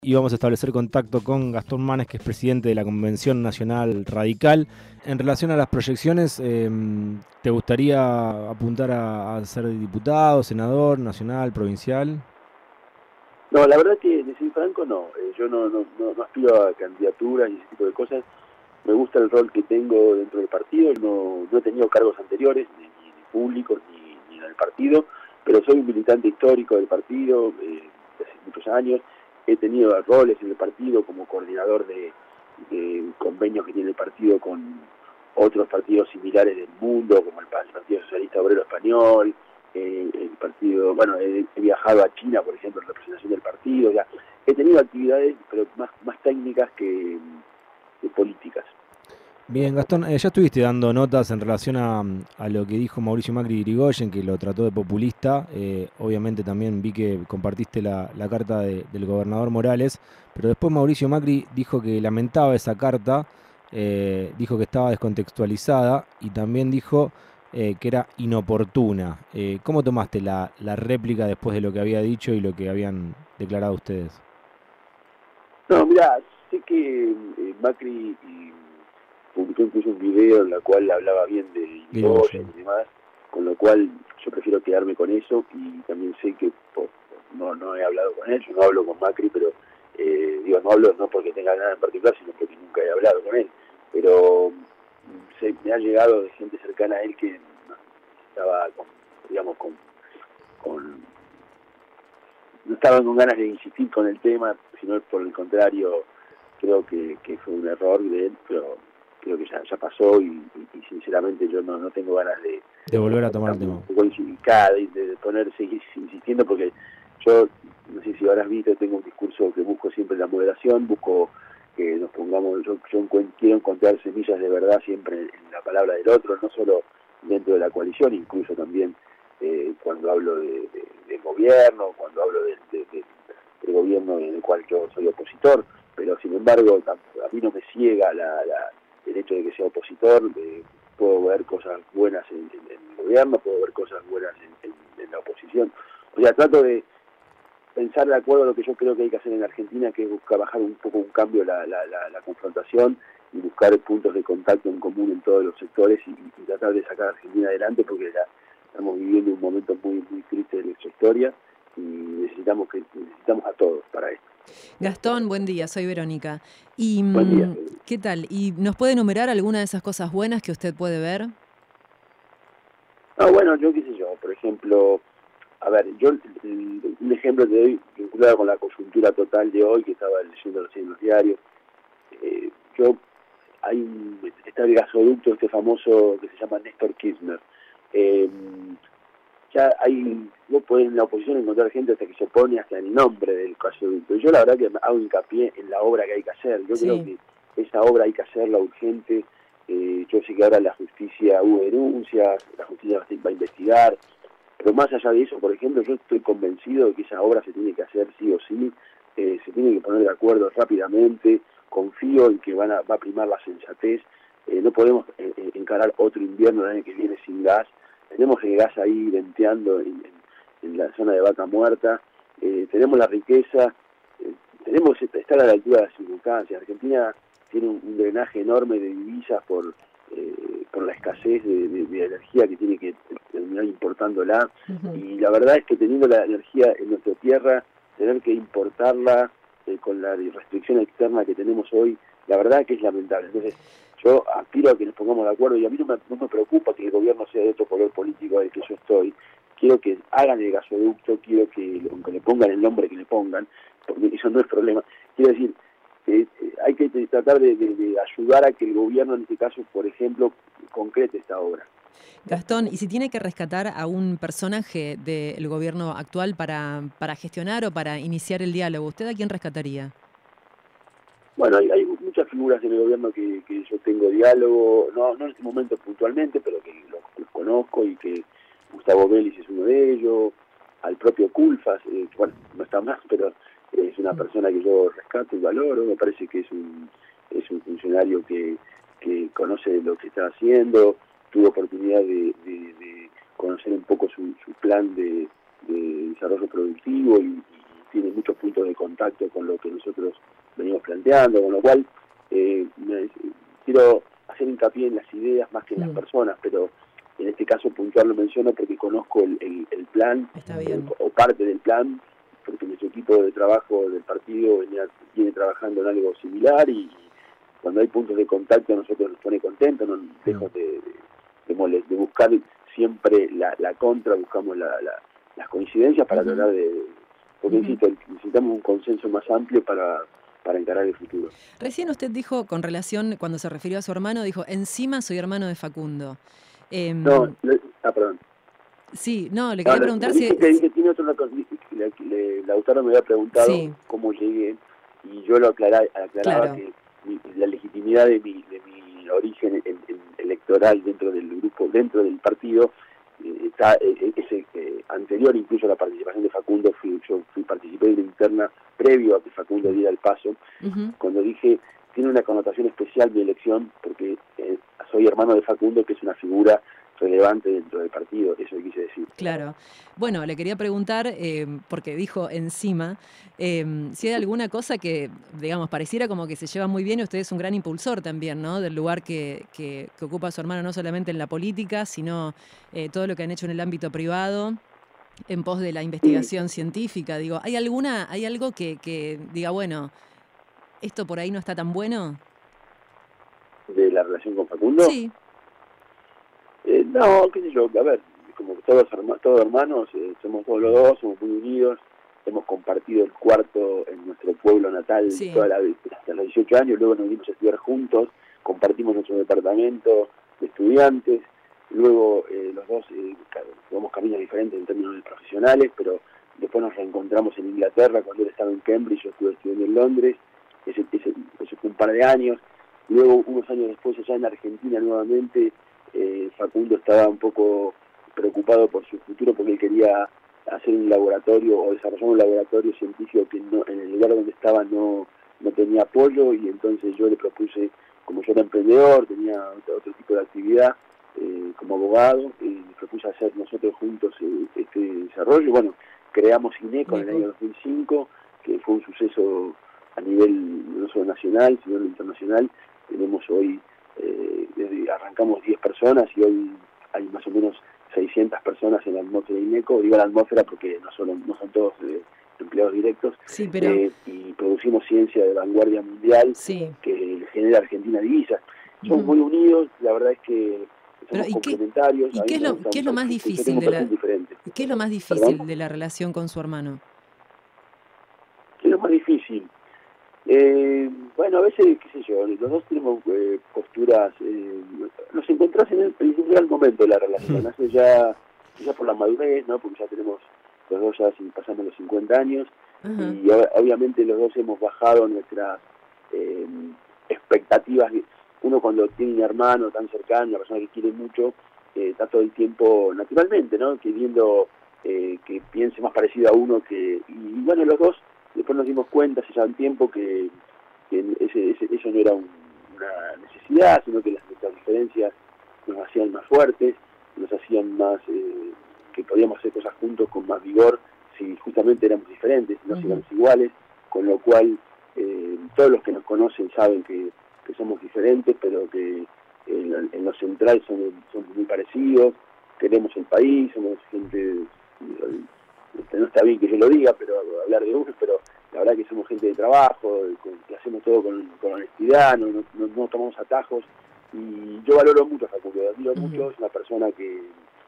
Y vamos a establecer contacto con Gastón Manes, que es presidente de la Convención Nacional Radical. En relación a las proyecciones, ¿te gustaría apuntar a ser diputado, senador, nacional, provincial? No, la verdad que, de ser franco, no. Yo no aspiro a candidaturas y ese tipo de cosas. Me gusta el rol que tengo dentro del partido. No he tenido cargos anteriores, ni públicos, ni en el partido, pero soy un militante histórico del partido desde hace muchos años. He tenido roles en el partido como coordinador de convenios que tiene el partido con otros partidos similares del mundo, como el Partido Socialista Obrero Español, el partido, bueno, he viajado a China, por ejemplo, en representación del partido, ya he tenido actividades, pero más técnicas que políticas. Bien, Gastón, ya estuviste dando notas en relación a lo que dijo Mauricio Macri de Irigoyen, que lo trató de populista. Obviamente también vi que compartiste la carta del gobernador Morales, pero después Mauricio Macri dijo que lamentaba esa carta, dijo que estaba descontextualizada y también dijo que era inoportuna. ¿Cómo tomaste la réplica después de lo que había dicho y lo que habían declarado ustedes? No, mira, sé que Macri publicó incluso un video en el cual hablaba bien de De Irigoyen Irigoyen. y demás, con lo cual yo prefiero quedarme con eso, y también sé que no he hablado con él. Yo no hablo con Macri, pero no hablo no porque tenga nada en particular, sino porque nunca he hablado con él. Pero me ha llegado de gente cercana a él que estaba con no estaban con ganas de insistir con el tema, sino por el contrario, creo que fue un error de él, pero creo que ya pasó, y sinceramente yo no tengo ganas de De volver a tomar el tema. tampoco de poner, seguir insistiendo, porque yo, no sé si habrás visto, tengo un discurso que busco siempre la moderación, busco que nos pongamos, yo quiero encontrar semillas de verdad siempre en la palabra del otro, no solo dentro de la coalición, incluso también cuando hablo del gobierno, cuando hablo del gobierno en el cual yo soy opositor, pero sin embargo a mí no me ciega el hecho de que sea opositor. Puedo ver cosas buenas en el gobierno, puedo ver cosas buenas en la oposición. O sea, trato de pensar de acuerdo a lo que yo creo que hay que hacer en Argentina, que es buscar bajar un poco, un cambio la confrontación, y buscar puntos de contacto en común en todos los sectores, y tratar de sacar a Argentina adelante, porque ya estamos viviendo un momento muy triste de nuestra historia, y necesitamos a todos para esto. Gastón, buen día, soy Verónica. ¿Y Buen día. qué tal? ¿Y nos puede enumerar alguna de esas cosas buenas que usted puede ver? Bueno, yo qué sé yo, por ejemplo, a ver, yo un ejemplo te doy vinculado con la coyuntura total de hoy, que estaba leyendo recién en los diarios. Eh, yo está el gasoducto este famoso que se llama Néstor Kirchner. Eh, ya vos podés en la oposición encontrar gente hasta que se opone hasta el nombre del gasoducto. Y yo la verdad que hago hincapié en la obra que hay que hacer. Yo creo Sí. que esa obra hay que hacerla urgente. Yo sé que ahora la justicia hubo denuncias, la justicia va a investigar, pero más allá de eso, por ejemplo, yo estoy convencido de que esa obra se tiene que hacer sí o sí, se tiene que poner de acuerdo rápidamente. Confío en que va a primar la sensatez. No podemos encarar otro invierno el año que viene sin gas. Tenemos el gas ahí venteando en la zona de Vaca Muerta. Tenemos la riqueza, tenemos estar a la altura de las circunstancias. Argentina tiene un drenaje enorme de divisas por la escasez de energía que tiene que terminar importándola. Ujú. Y la verdad es que teniendo la energía en nuestra tierra, tener que importarla con la restricción externa que tenemos hoy, la verdad que es lamentable. Entonces, yo aspiro a que nos pongamos de acuerdo, y a mí no me preocupa que el gobierno sea de otro color político del que yo estoy. Quiero que hagan el gasoducto, quiero que, aunque le pongan el nombre que le pongan, porque eso no es problema. Quiero decir, hay que tratar de ayudar a que el gobierno, en este caso, por ejemplo, concrete esta obra. Gastón, ¿y si tiene que rescatar a un personaje del gobierno actual para gestionar o para iniciar el diálogo, ¿usted a quién rescataría? Bueno, hay muchas figuras en el gobierno que yo tengo diálogo, no en este momento puntualmente, pero que los conozco, y que Gustavo Vélez es uno de ellos, al propio Culfas, bueno, no está más, pero es una persona que yo rescato y valoro. Me parece que es un funcionario que conoce lo que está haciendo. Tuve oportunidad de conocer un poco su plan de desarrollo productivo, tiene muchos puntos de contacto con lo que nosotros venimos planteando, con lo cual quiero hacer hincapié en las ideas más que en las personas, pero en este caso puntual lo menciono porque conozco el plan o parte del plan, porque nuestro equipo de trabajo del partido viene trabajando en algo similar y cuando hay puntos de contacto a nosotros nos pone contentos, no lejos de buscar siempre la contra, buscamos las coincidencias para tratar de... Porque insisto, necesitamos un consenso más amplio para encarar el futuro. Recién usted dijo, con relación, cuando se refirió a su hermano, dijo, encima soy hermano de Facundo. Perdón. Sí, no, le quería preguntar si... Tiene otra cosa, Lautaro me había preguntado cómo llegué, y yo lo aclaraba claro. Que la legitimidad de mi origen electoral dentro del grupo, dentro del partido, está anterior incluso a la participación de Facundo. Yo participé de una interna previo a que Facundo diera el paso, cuando dije, tiene una connotación especial mi elección, porque soy hermano de Facundo, que es una figura relevante dentro del partido, eso quise decir. Claro. Bueno, le quería preguntar, porque dijo encima, si hay alguna cosa que, digamos, pareciera como que se lleva muy bien y usted es un gran impulsor también, ¿no? Del lugar que ocupa su hermano, no solamente en la política, sino todo lo que han hecho en el ámbito privado, en pos de la investigación científica. Digo, ¿hay algo que diga, bueno, esto por ahí no está tan bueno? ¿De la relación con Facundo? Sí. No, qué sé yo, a ver, como todos hermanos, somos todos los dos, somos muy unidos, hemos compartido el cuarto en nuestro pueblo natal hasta los 18 años, luego nos vinimos a estudiar juntos, compartimos nuestro departamento de estudiantes, luego los dos tomamos caminos diferentes en términos profesionales, pero después nos reencontramos en Inglaterra cuando él estaba en Cambridge, yo estuve estudiando en Londres, ese fue un par de años, luego unos años después allá en Argentina nuevamente. Facundo estaba un poco preocupado por su futuro porque él quería hacer un laboratorio o desarrollar un laboratorio científico que en el lugar donde estaba no tenía apoyo, y entonces yo le propuse, como yo era emprendedor, tenía otro tipo de actividad como abogado, le propuse hacer nosotros juntos este desarrollo. Bueno, creamos INECO en el año 2005, que fue un suceso a nivel no solo nacional, sino internacional. Tenemos hoy arrancamos 10 personas y hoy hay más o menos 600 personas en la atmósfera de INECO. Digo la atmósfera porque no son todos empleados directos. Sí, pero... y producimos ciencia de vanguardia mundial que genera Argentina divisas. Somos muy unidos, la verdad es que somos complementarios. ¿Y qué es lo más difícil ¿Qué es lo más difícil de la relación con su hermano? ¿Qué es lo más difícil? Bueno, a veces, qué sé yo, los dos tenemos posturas, nos encontrás en un gran momento de la relación, hace ya por la madurez, ¿no? Porque ya tenemos los dos ya pasando los 50 años, y obviamente los dos hemos bajado nuestras expectativas. Uno cuando tiene un hermano tan cercano, una persona que quiere mucho, está todo el tiempo naturalmente, ¿no? Queriendo que piense más parecido a uno y bueno, los dos después nos dimos cuenta hace ya un tiempo que eso no era una necesidad, sino que nuestras diferencias nos hacían más fuertes, nos hacían más, que podíamos hacer cosas juntos con más vigor si justamente éramos diferentes, no si éramos iguales, con lo cual todos los que nos conocen saben que somos diferentes, pero que en lo central somos muy parecidos, queremos el país, somos gente... No está bien que yo lo diga, pero hablar de uno, pero la verdad que somos gente de trabajo, que hacemos todo con honestidad, no tomamos atajos, y yo valoro mucho a Facundo, lo admiro mucho, es una persona que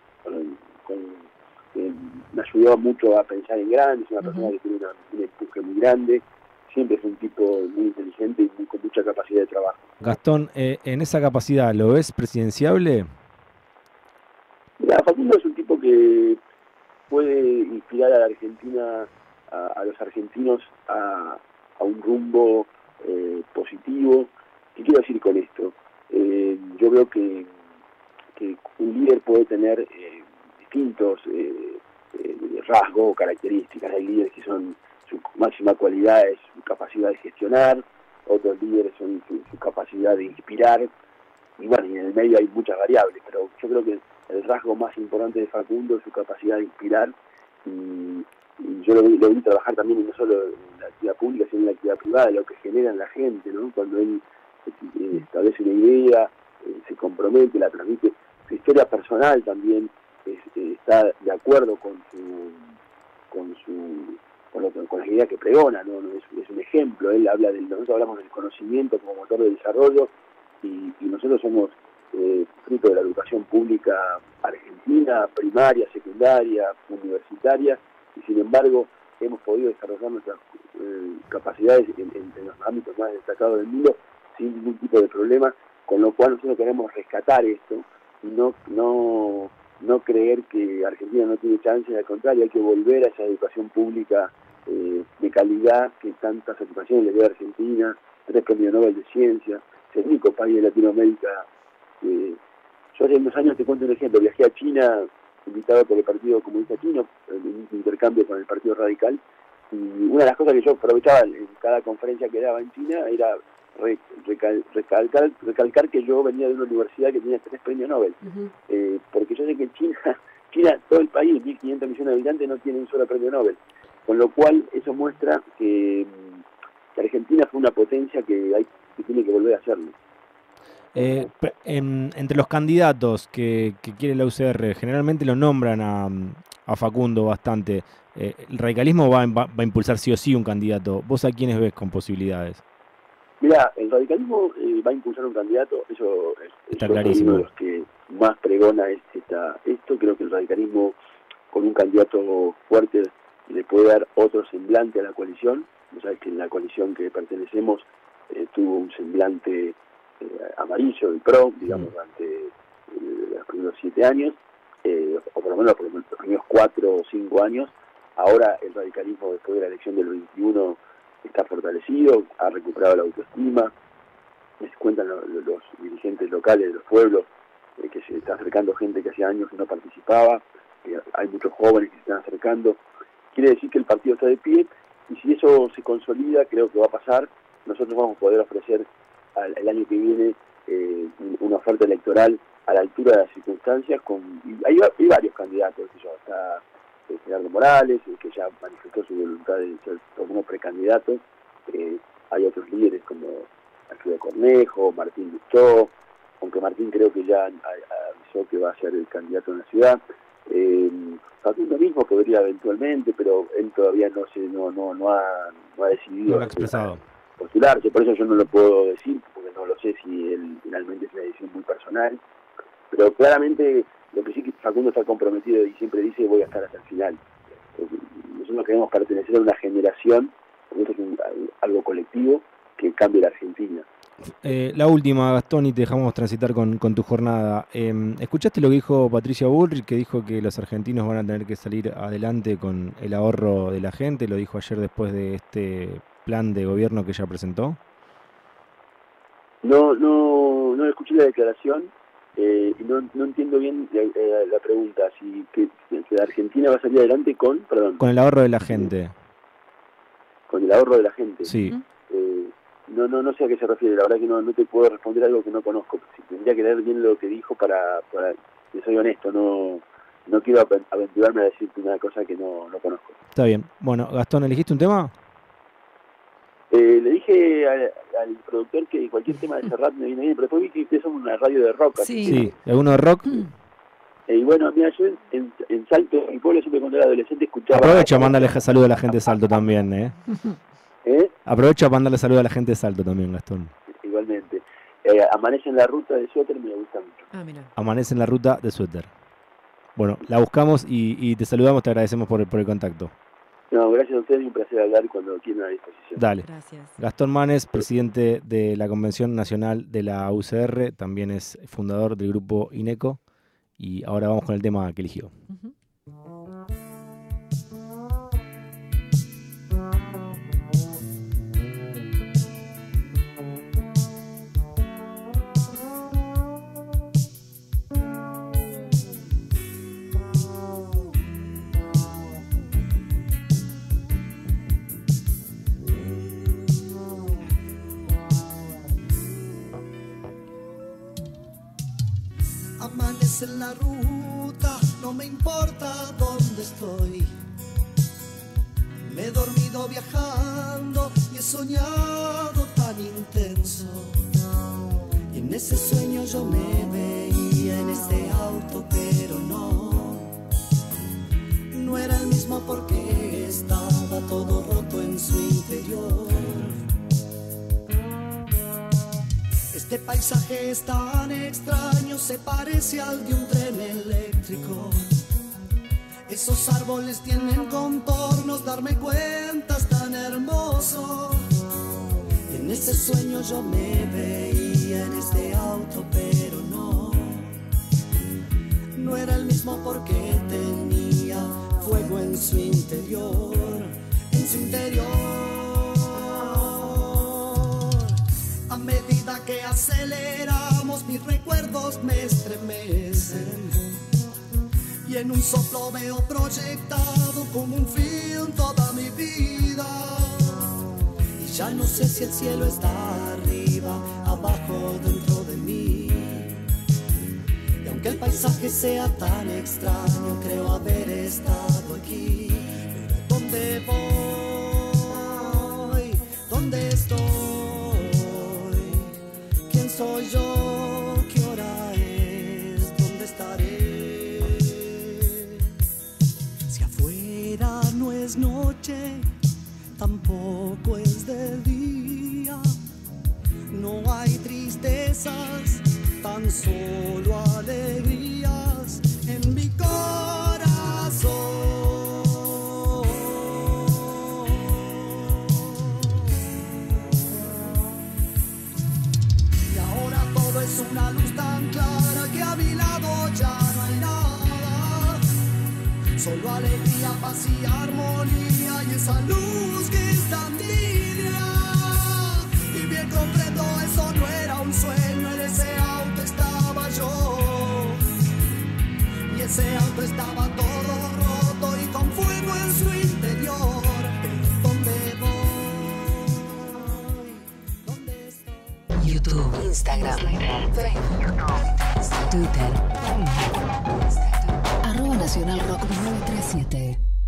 me ayudó mucho a pensar en grande, es una persona que tiene un empuje muy grande, siempre es un tipo muy inteligente y con mucha capacidad de trabajo. Gastón, en esa capacidad, ¿lo ves presidenciable? Mira, Facundo es un tipo que puede inspirar a la Argentina, a los argentinos a un rumbo positivo. ¿Qué quiero decir con esto? Yo veo que un líder puede tener distintos rasgos o características. Hay líderes que son su máxima cualidad es su capacidad de gestionar, otros líderes son su capacidad de inspirar, y bueno, y en el medio hay muchas variables, pero yo creo que el rasgo más importante de Facundo es su capacidad de inspirar, y y yo lo vi trabajar también no solo en la actividad pública, sino en la actividad privada, lo que genera en la gente, ¿no? Cuando él establece una idea, se compromete, la transmite, su historia personal también está de acuerdo con las ideas que pregona, ¿no? Es un ejemplo. Él habla nosotros hablamos del conocimiento como motor de desarrollo, y nosotros somos fruto de la educación pública argentina, primaria, secundaria, universitaria, y sin embargo hemos podido desarrollar nuestras capacidades en los ámbitos más destacados del mundo sin ningún tipo de problema, con lo cual nosotros queremos rescatar esto y no creer que Argentina no tiene chance, al contrario, hay que volver a esa educación pública de calidad que tantas satisfacciones le dio a Argentina, 3 premios Nobel de Ciencia, es el único país de Latinoamérica. Yo hace unos años, te cuento un ejemplo, viajé a China invitado por el Partido Comunista Chino en un intercambio con el Partido Radical, y una de las cosas que yo aprovechaba en cada conferencia que daba en China era recalcar que yo venía de una universidad que tenía 3 premios Nobel, porque yo sé que China, todo el país, 1.500 millones de habitantes, no tiene un solo premio Nobel, con lo cual eso muestra que Argentina fue una potencia que tiene que volver a hacerlo. Entre los candidatos que quiere la UCR, generalmente lo nombran a Facundo bastante. El radicalismo va a impulsar sí o sí un candidato. ¿Vos a quiénes ves con posibilidades? Mira, el radicalismo va a impulsar un candidato, eso está clarísimo. Uno de los que más pregona esto. Creo que el radicalismo, con un candidato fuerte, le puede dar otro semblante a la coalición. O sea, que en la coalición que pertenecemos tuvo un semblante amarillo del PRO, digamos, durante los primeros 7 años, o por lo menos los primeros 4 o 5 años. Ahora el radicalismo, después de la elección del 21, está fortalecido, ha recuperado la autoestima. Les cuentan los dirigentes locales de los pueblos que se está acercando gente que hacía años que no participaba, que hay muchos jóvenes que se están acercando. Quiere decir que el partido está de pie, y si eso se consolida, creo que va a pasar. Nosotros vamos a poder ofrecer el año que viene una oferta electoral a la altura de las circunstancias. Hay varios candidatos, está Gerardo Morales, que ya manifestó su voluntad de ser como precandidato. Hay otros líderes como Alfredo Cornejo, Martín Lustó, aunque Martín creo que ya avisó que va a ser el candidato en la ciudad. Facundo mismo podría eventualmente, pero él todavía no ha decidido. No lo ha expresado. Postularse, por eso yo no lo puedo decir, porque no lo sé si él finalmente es una decisión muy personal, pero claramente lo que sí que Facundo está comprometido y siempre dice: voy a estar hasta el final. Nosotros queremos pertenecer a una generación, esto es algo colectivo, que cambie la Argentina. La última, Gastón, y te dejamos transitar con tu jornada. ¿Escuchaste lo que dijo Patricia Bullrich, que dijo que los argentinos van a tener que salir adelante con el ahorro de la gente? Lo dijo ayer después de este plan de gobierno que ella presentó. No escuché la declaración y no entiendo bien la pregunta. Si que la Argentina va a salir adelante con el ahorro de la gente. Con el ahorro de la gente. Sí. No sé a qué se refiere. La verdad que no te puedo responder algo que no conozco. Tendría que leer bien lo que dijo para que soy honesto. No quiero aventurarme a decirte una cosa que no conozco. Está bien. Bueno, Gastón, ¿elegiste un tema? Le dije al productor que cualquier tema de Serrat me viene bien, pero después vi que ustedes son una radio de rock. Sí. ¿Alguno de rock? Y bueno, mira, yo en Salto, en mi pueblo, siempre cuando era adolescente escuchaba... Aprovecho a mandarle saludo a la gente de Salto también, Aprovecho a mandarle saludo a la gente de Salto también, Gastón. Igualmente. Amanece en la ruta de Suéter, me gusta mucho. Mira. Amanece en la ruta de Suéter. Bueno, la buscamos y te saludamos, te agradecemos por el contacto. No, gracias a ustedes, un placer hablar cuando quieran a disposición. Dale. Gracias. Gastón Manes, presidente de la Convención Nacional de la UCR, también es fundador del grupo INECO, y ahora vamos con el tema que eligió. Amanece en la ruta, no me importa dónde estoy. Me he dormido viajando y he soñado tan intenso. Y en ese sueño yo me veía en este auto, pero no era el mismo porque estaba todo roto en su interior. Este paisaje es tan extraño, se parece al de un tren eléctrico. Esos árboles tienen contornos, darme cuenta es tan hermoso. En ese sueño yo me veía en este auto, pero no era el mismo porque tenía fuego en su interior, en su interior. A medida que aceleramos, mis recuerdos me estremecen. Y en un soplo veo proyectado como un film toda mi vida. Y ya no sé si el cielo está arriba, abajo, dentro de mí. Y aunque el paisaje sea tan extraño, creo haber estado aquí. Pero ¿dónde voy? ¿Dónde estoy? ¿Quién soy yo? ¿Qué hora es? ¿Dónde estaré? No es noche, tampoco es de día. No hay tristezas, tan solo alegrías en mi corazón. Y ahora todo es una luz tan clara que a mi lado ya no hay nada. Solo alegría, paz y armonía, y esa luz que es tan tibia. Y bien comprendo, eso no era un sueño, en ese auto estaba yo. Y ese auto estaba todo roto y con fuego en su interior. Pero ¿dónde voy? ¿Dónde estoy? YouTube, Instagram, Facebook, Twitter. @Nacional Rock 937.